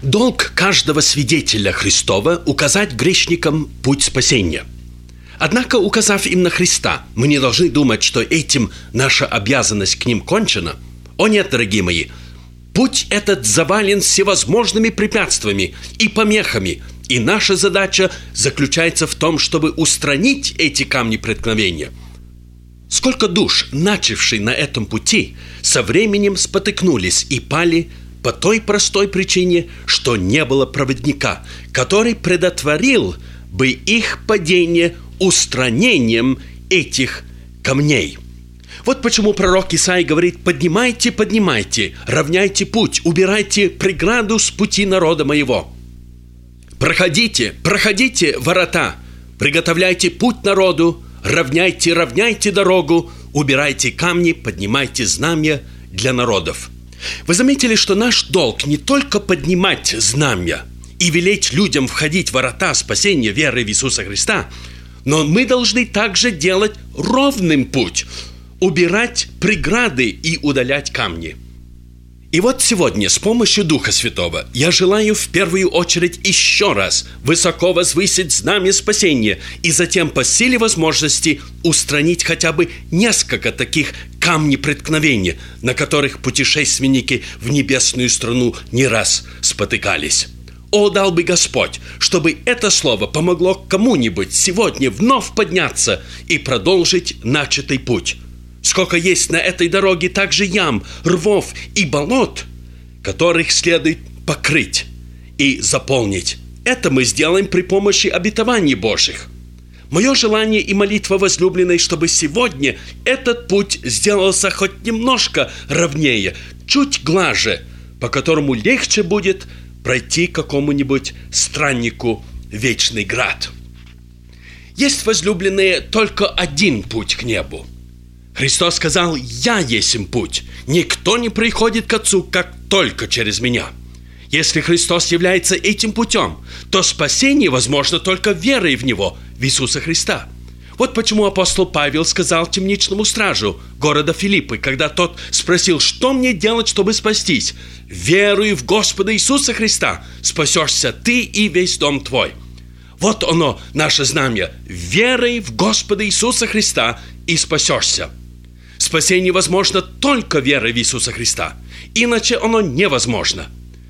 Долг каждого свидетеля Христова – указать грешникам путь спасения. Однако, указав им на Христа, мы не должны думать, что этим наша обязанность к ним кончена. О нет, дорогие мои, путь этот завален всевозможными препятствиями и помехами, и наша задача заключается в том, чтобы устранить эти камни преткновения. Сколько душ, начавшие на этом пути, со временем спотыкнулись и пали по той простой причине, что не было проводника, который предотвратил бы их падение устранением этих камней. Вот почему пророк Исаия говорит: «Поднимайте, поднимайте, равняйте путь, убирайте преграду с пути народа моего. Проходите, проходите ворота, приготовляйте путь народу, равняйте, равняйте дорогу, убирайте камни, поднимайте знамя для народов». Вы заметили, что наш долг не только поднимать знамя и велеть людям входить в ворота спасения веры в Иисуса Христа, но мы должны также делать ровным путь, убирать преграды и удалять камни. И вот сегодня с помощью Духа Святого я желаю в первую очередь еще раз высоко возвысить знамя спасения и затем по силе возможности устранить хотя бы несколько таких камней преткновения, на которых путешественники в небесную страну не раз спотыкались. О, дал бы Господь, чтобы это слово помогло кому-нибудь сегодня вновь подняться и продолжить начатый путь. Сколько есть на этой дороге также ям, рвов и болот, которых следует покрыть и заполнить. Это мы сделаем при помощи обетований Божьих. Мое желание и молитва возлюбленной, чтобы сегодня этот путь сделался хоть немножко ровнее, чуть глаже, по которому легче будет пройти какому-нибудь страннику вечный град. Есть, возлюбленные, только один путь к небу. Христос сказал: «Я есмь путь, никто не приходит к Отцу, как только через Меня». Если Христос является этим путем, то спасение возможно только верой в Него, в Иисуса Христа. Вот почему апостол Павел сказал темничному стражу города Филиппы, когда тот спросил: «Что мне делать, чтобы спастись?» «Веруй в Господа Иисуса Христа, спасешься ты и весь дом твой». Вот оно, наше знамя: верой в Господа Иисуса Христа и спасешься. Спасение возможно только верой в Иисуса Христа, иначе оно невозможно.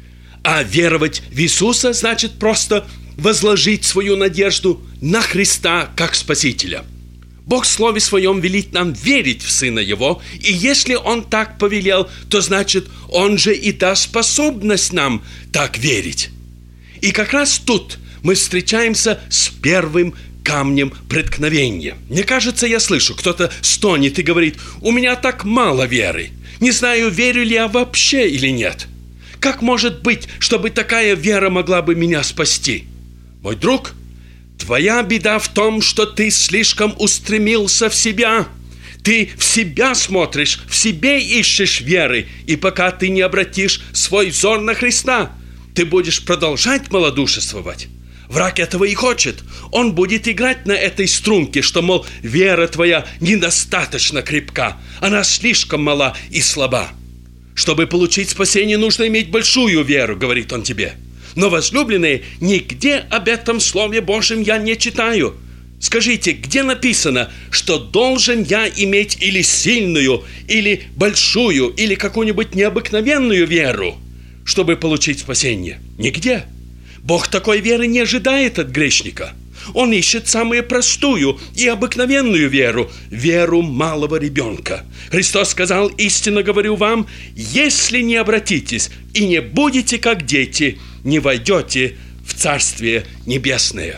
А веровать в Иисуса значит просто возложить свою надежду на Христа как Спасителя. Бог в Слове Своем велит нам верить в Сына Его, и если Он так повелел, то значит Он же и даст способность нам так верить. И как раз тут мы встречаемся с первым камнем преткновения. Мне кажется, я слышу, кто-то стонет и говорит: «У меня так мало веры. Не знаю, верю ли я вообще или нет. Как может быть, чтобы такая вера могла бы меня спасти?» Мой друг, твоя беда в том, что ты слишком устремился в себя. Ты в себя смотришь, в себе ищешь веры, и пока ты не обратишь свой взор на Христа, ты будешь продолжать малодушествовать. Враг этого и хочет. Он будет играть на этой струнке, что, мол, вера твоя недостаточно крепка, она слишком мала и слаба. Чтобы получить спасение, нужно иметь большую веру, говорит он тебе. Но, возлюбленные, нигде об этом Слове Божьем я не читаю. Скажите, где написано, что должен я иметь или сильную, или большую, или какую-нибудь необыкновенную веру, чтобы получить спасение? Нигде. Бог такой веры не ожидает от грешника. Он ищет самую простую и обыкновенную веру, веру малого ребенка. Христос сказал: «Истинно говорю вам, если не обратитесь и не будете как дети, не войдете в Царствие Небесное».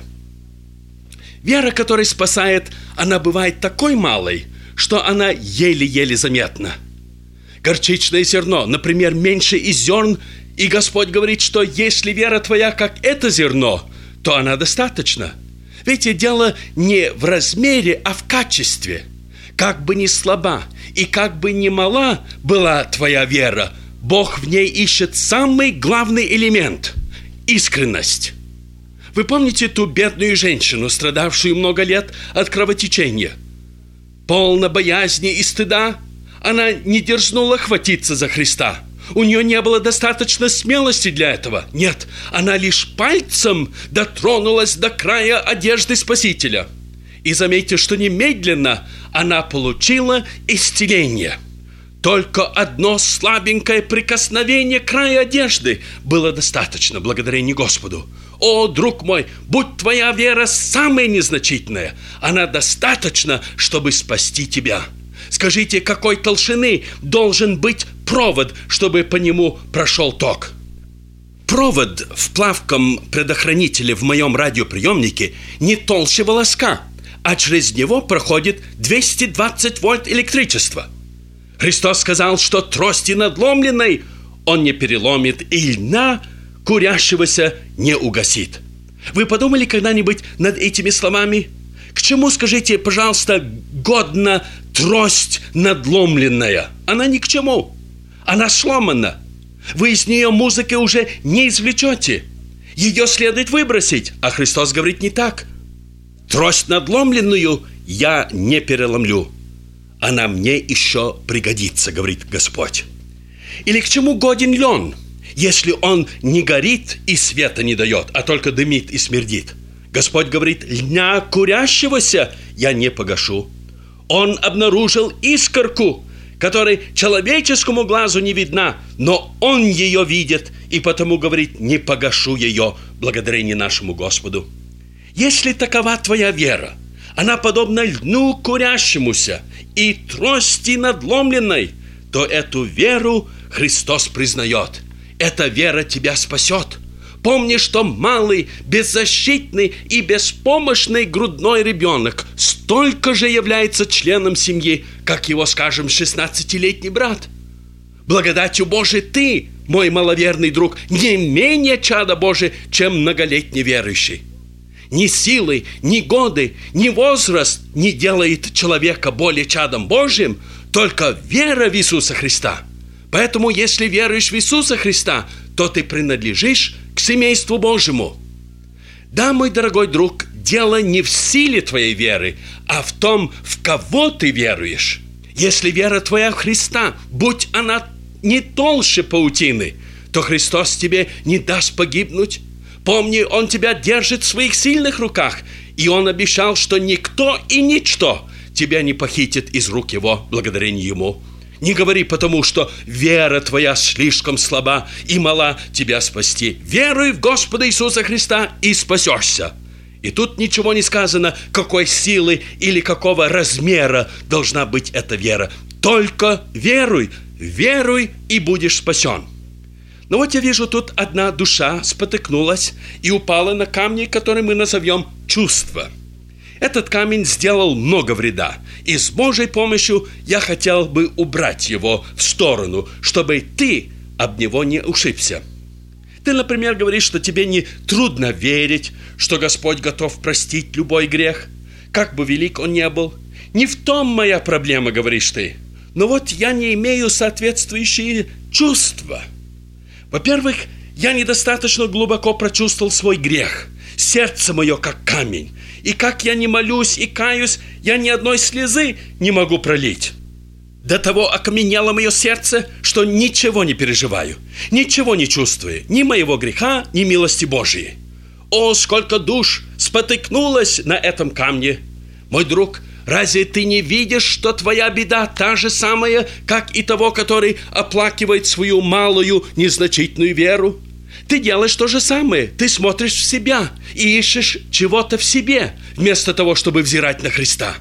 Вера, которая спасает, она бывает такой малой, что она еле-еле заметна. Горчичное зерно, например, меньше из зерн, и Господь говорит, что если вера твоя как это зерно, то она достаточна. Ведь дело не в размере, а в качестве. Как бы ни слаба и как бы ни мала была твоя вера, Бог в ней ищет самый главный элемент – искренность. Вы помните ту бедную женщину, страдавшую много лет от кровотечения? Полна боязни и стыда, она не дерзнула хватиться за Христа. У нее не было достаточно смелости для этого. Нет, она лишь пальцем дотронулась до края одежды Спасителя. И заметьте, что немедленно она получила исцеление. Только одно слабенькое прикосновение края одежды было достаточно, благодарение Господу. О, друг мой, будь твоя вера самая незначительная, она достаточна, чтобы спасти тебя. Скажите, какой толщины должен быть провод, чтобы по нему прошел ток? Провод в плавком предохранителе в моем радиоприемнике не толще волоска, а через него проходит 220 вольт электричества. Христос сказал, что трости надломленной Он не переломит и льна курящегося не угасит. Вы подумали когда-нибудь над этими словами? К чему, скажите, пожалуйста, годна трость надломленная? Она ни к чему. Она сломана. Вы из нее музыки уже не извлечете. Ее следует выбросить. А Христос говорит не так. Трость надломленную я не переломлю. Она мне еще пригодится, говорит Господь. Или к чему годен лен, если он не горит и света не дает, а только дымит и смердит? Господь говорит, льна курящегося я не погашу. Он обнаружил искорку, которая человеческому глазу не видна, но он ее видит, и потому говорит, не погашу ее, благодарение нашему Господу. Если такова твоя вера, она подобна льну курящемуся и трости надломленной, то эту веру Христос признает. Эта вера тебя спасет. Помни, что малый, беззащитный и беспомощный грудной ребенок столько же является членом семьи, как его, скажем, 16-летний брат. Благодатью Божией ты, мой маловерный друг, не менее чада Божие, чем многолетний верующий. Ни силы, ни годы, ни возраст не делает человека более чадом Божьим, только вера в Иисуса Христа. Поэтому, если веруешь в Иисуса Христа, то ты принадлежишь к семейству Божьему. Да, мой дорогой друг, дело не в силе твоей веры, а в том, в кого ты веруешь. Если вера твоя в Христа, будь она не толще паутины, то Христос тебе не даст погибнуть. Помни, Он тебя держит в своих сильных руках, и Он обещал, что никто и ничто тебя не похитит из рук Его, благодарение Ему. Не говори потому, что вера твоя слишком слаба и мала тебя спасти. Веруй в Господа Иисуса Христа и спасешься. И тут ничего не сказано, какой силы или какого размера должна быть эта вера. Только веруй, веруй и будешь спасен. Но вот я вижу, тут одна душа спотыкнулась и упала на камни, которые мы назовем чувства. Этот камень сделал много вреда, и с Божьей помощью я хотел бы убрать его в сторону, чтобы ты об него не ушибся. Ты, например, говоришь, что тебе не трудно верить, что Господь готов простить любой грех, как бы велик он ни был. Не в том моя проблема, говоришь ты, но вот я не имею соответствующие чувства. Во-первых, я недостаточно глубоко прочувствовал свой грех. Сердце мое как камень. И как я не молюсь и каюсь, я ни одной слезы не могу пролить. До того окаменело мое сердце, что ничего не переживаю, ничего не чувствую, ни моего греха, ни милости Божией. О, сколько душ спотыкнулось на этом камне! Мой друг, разве ты не видишь, что твоя беда та же самая, как и того, который оплакивает свою малую, незначительную веру? Ты делаешь то же самое. Ты смотришь в себя и ищешь чего-то в себе, вместо того, чтобы взирать на Христа.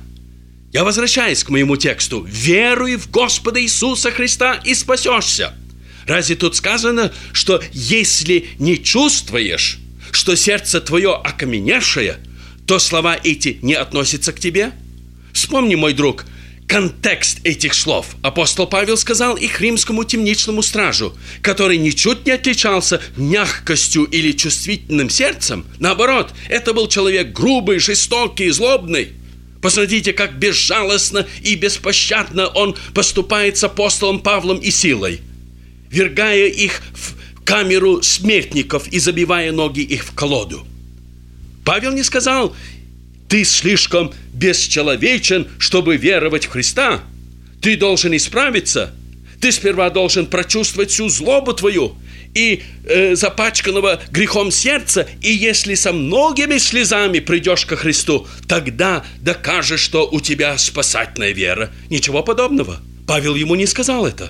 Я возвращаюсь к моему тексту. «Веруй в Господа Иисуса Христа и спасешься». Разве тут сказано, что если не чувствуешь, что сердце твое окаменевшее, то слова эти не относятся к тебе? Вспомни, мой друг, контекст этих слов. Апостол Павел сказал их римскому темничному стражу, который ничуть не отличался мягкостью или чувствительным сердцем. Наоборот, это был человек грубый, жестокий, злобный. Посмотрите, как безжалостно и беспощадно он поступает с апостолом Павлом и Силой, ввергая их в камеру смертников и забивая ноги их в колоду. Павел не сказал: «Ты слишком бесчеловечен, чтобы веровать в Христа. Ты должен исправиться. Ты сперва должен прочувствовать всю злобу твою и запачканного грехом сердца, и если со многими слезами придешь ко Христу, тогда докажешь, что у тебя спасательная вера. Ничего подобного. Павел ему не сказал это.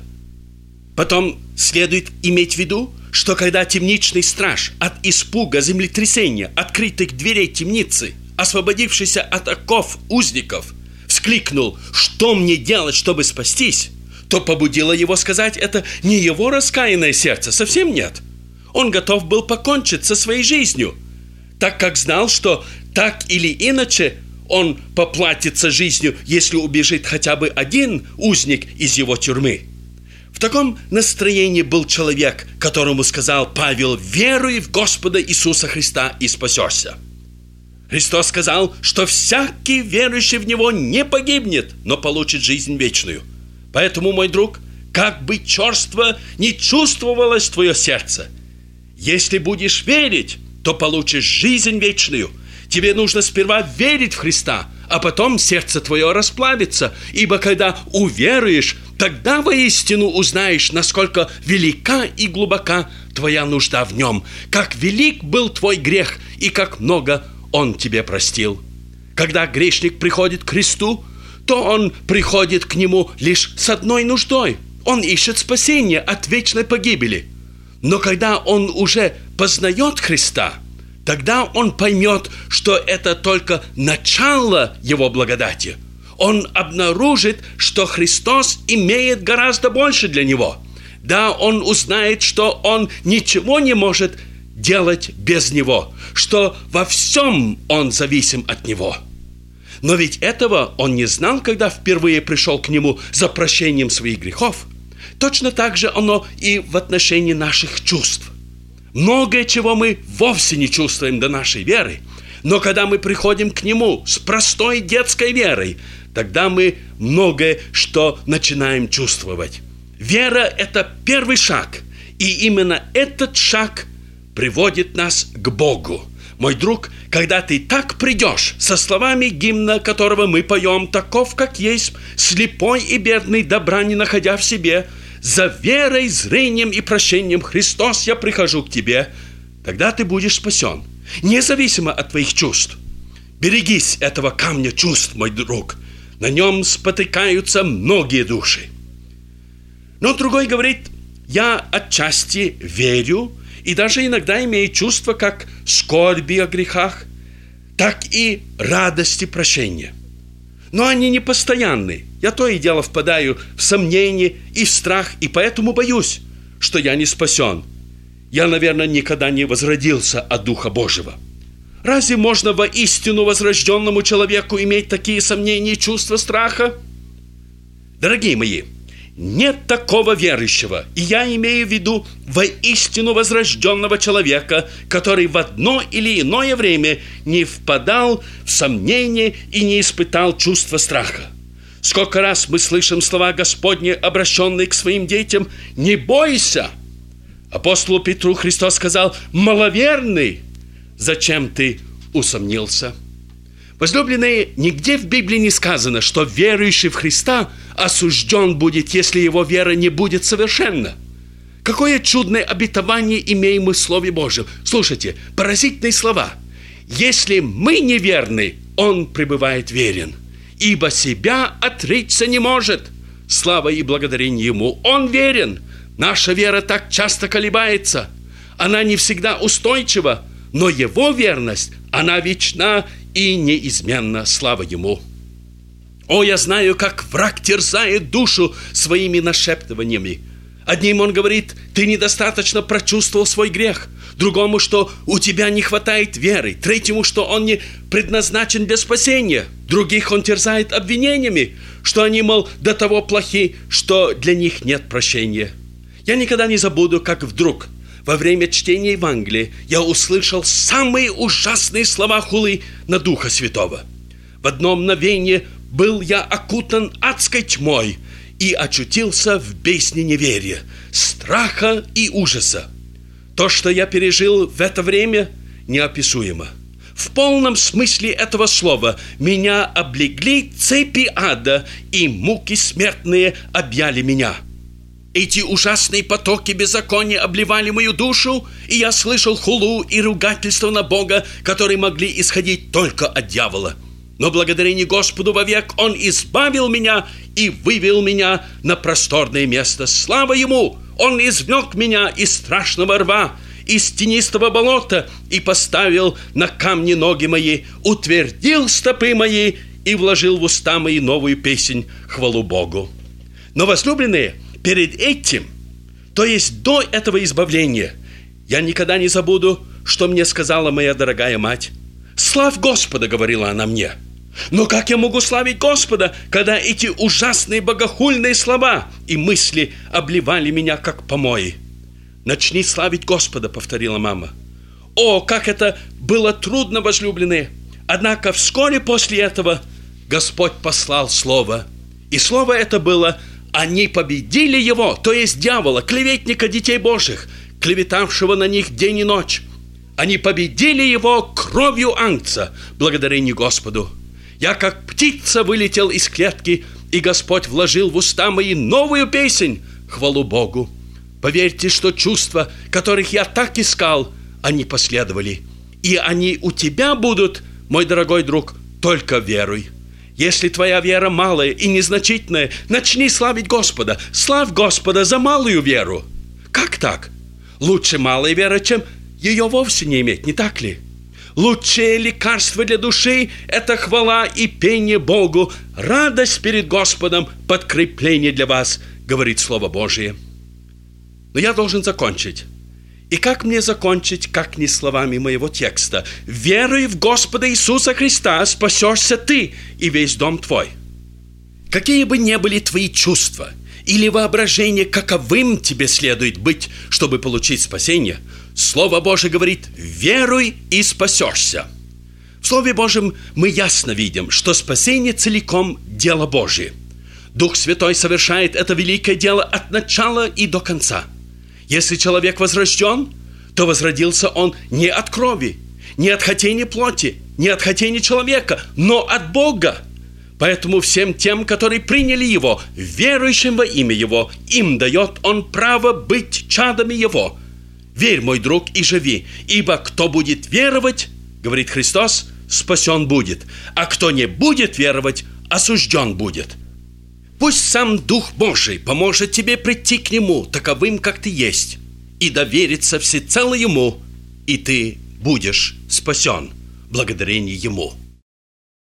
Потом следует иметь в виду, что когда темничный страж от испуга землетрясения открытых дверей темницы, освободившийся от оков узников, вскликнул: «Что мне делать, чтобы спастись?», то побудило его сказать это не его раскаянное сердце, совсем нет. Он готов был покончить со своей жизнью, так как знал, что так или иначе он поплатится жизнью, если убежит хотя бы один узник из его тюрьмы. В таком настроении был человек, которому сказал Павел: «Веруй в Господа Иисуса Христа и спасешься». Христос сказал, что всякий верующий в Него не погибнет, но получит жизнь вечную. Поэтому, мой друг, как бы черство не чувствовалось твое сердце, если будешь верить, то получишь жизнь вечную. Тебе нужно сперва верить в Христа, а потом сердце твое расплавится, ибо когда уверуешь, тогда воистину узнаешь, насколько велика и глубока твоя нужда в Нем, как велик был твой грех и как много Он тебе простил. Когда грешник приходит к Христу, то он приходит к Нему лишь с одной нуждой. Он ищет спасения от вечной погибели. Но когда он уже познает Христа, тогда он поймет, что это только начало Его благодати. Он обнаружит, что Христос имеет гораздо больше для него. Да, он узнает, что он ничего не может делать без Него, что во всем он зависим от Него. Но ведь этого он не знал, когда впервые пришел к Нему за прощением своих грехов. Точно так же оно и в отношении наших чувств. Многое, чего мы вовсе не чувствуем до нашей веры, но когда мы приходим к Нему с простой детской верой, тогда мы многое что начинаем чувствовать. Вера – это первый шаг, и именно этот шаг приводит нас к Богу. Мой друг, когда ты так придешь со словами гимна, которого мы поем: «Таков, как есть, слепой и бедный, добра не находя в себе, за верой, зрением и прощением Христос я прихожу к тебе», тогда ты будешь спасен, независимо от твоих чувств. Берегись этого камня чувств, мой друг. На нем спотыкаются многие души. Но другой говорит: «Я отчасти верю и даже иногда имею чувство как скорби о грехах, так и радости прощения. Но они не постоянны. Я то и дело впадаю в сомнение и в страх, и поэтому боюсь, что я не спасен. Я, наверное, никогда не возродился от Духа Божьего». Разве можно воистину возрожденному человеку иметь такие сомнения и чувства страха? Дорогие мои, нет такого верующего, и я имею в виду воистину возрожденного человека, который в одно или иное время не впадал в сомнение и не испытал чувства страха. Сколько раз мы слышим слова Господни, обращенные к своим детям: «Не бойся». Апостолу Петру Христос сказал: «Маловерный, зачем ты усомнился?» Возлюбленные, нигде в Библии не сказано, что верующий в Христа осужден будет, если его вера не будет совершенна. Какое чудное обетование имеем мы в Слове Божьем. Слушайте, поразительные слова. «Если мы неверны, Он пребывает верен, ибо себя отречься не может. Слава и благодарение Ему. Он верен». Наша вера так часто колебается. Она не всегда устойчива, но Его верность, она вечна и неизменна. Слава Ему. О, я знаю, как враг терзает душу своими нашептываниями. Одним он говорит: «Ты недостаточно прочувствовал свой грех». Другому, что у тебя не хватает веры. Третьему, что он не предназначен для спасения. Других он терзает обвинениями, что они, мол, до того плохи, что для них нет прощения. Я никогда не забуду, как вдруг во время чтения Евангелия я услышал самые ужасные слова хулы на Духа Святого. В одно мгновение был я окутан адской тьмой и очутился в бездне неверия, страха и ужаса. То, что я пережил в это время, неописуемо. В полном смысле этого слова меня облегли цепи ада, и муки смертные объяли меня. Эти ужасные потоки беззакония обливали мою душу, и я слышал хулу и ругательство на Бога, которые могли исходить только от дьявола. Но благодарение Господу вовек Он избавил меня и вывел меня на просторное место. Слава Ему! Он извлек меня из страшного рва, из тенистого болота, и поставил на камни ноги мои, утвердил стопы мои и вложил в уста мои новую песнь, хвалу Богу. Но, возлюбленные, перед этим, то есть до этого избавления, я никогда не забуду, что мне сказала моя дорогая мать. «Славь Господа», — говорила она мне. Но как я могу славить Господа, когда эти ужасные богохульные слова и мысли обливали меня, как помои? «Начни славить Господа», — повторила мама. О, как это было трудно, возлюбленные! Однако вскоре после этого Господь послал слово. И слово это было: они победили его, то есть дьявола, клеветника детей Божьих, клеветавшего на них день и ночь. Они победили его кровью Агнца, благодарение Господу. Я, как птица, вылетел из клетки, и Господь вложил в уста мои новую песнь, хвалу Богу. Поверьте, что чувства, которых я так искал, они последовали. И они у тебя будут, мой дорогой друг, только веруй. Если твоя вера малая и незначительная, начни славить Господа. Славь Господа за малую веру. Как так? Лучше малая вера, чем ее вовсе не иметь, не так ли? Лучшее лекарство для души – это хвала и пение Богу, радость перед Господом, подкрепление для вас, говорит Слово Божие. Но я должен закончить. И как мне закончить, как не словами моего текста? «Веруй в Господа Иисуса Христа, спасешься ты и весь дом твой». Какие бы ни были твои чувства или воображение, каковым тебе следует быть, чтобы получить спасение, Слово Божие говорит: «Веруй и спасешься». В Слове Божьем мы ясно видим, что спасение целиком дело Божие. Дух Святой совершает это великое дело от начала и до конца. Если человек возрожден, то возродился он не от крови, не от хотения плоти, не от хотения человека, но от Бога. Поэтому всем тем, которые приняли Его, верующим во имя Его, им дает Он право быть чадами Его. Верь, мой друг, и живи, ибо кто будет веровать, говорит Христос, спасен будет, а кто не будет веровать, осужден будет. Пусть сам Дух Божий поможет тебе прийти к Нему таковым, как ты есть, и довериться всецело Ему, и ты будешь спасен благодарение Ему.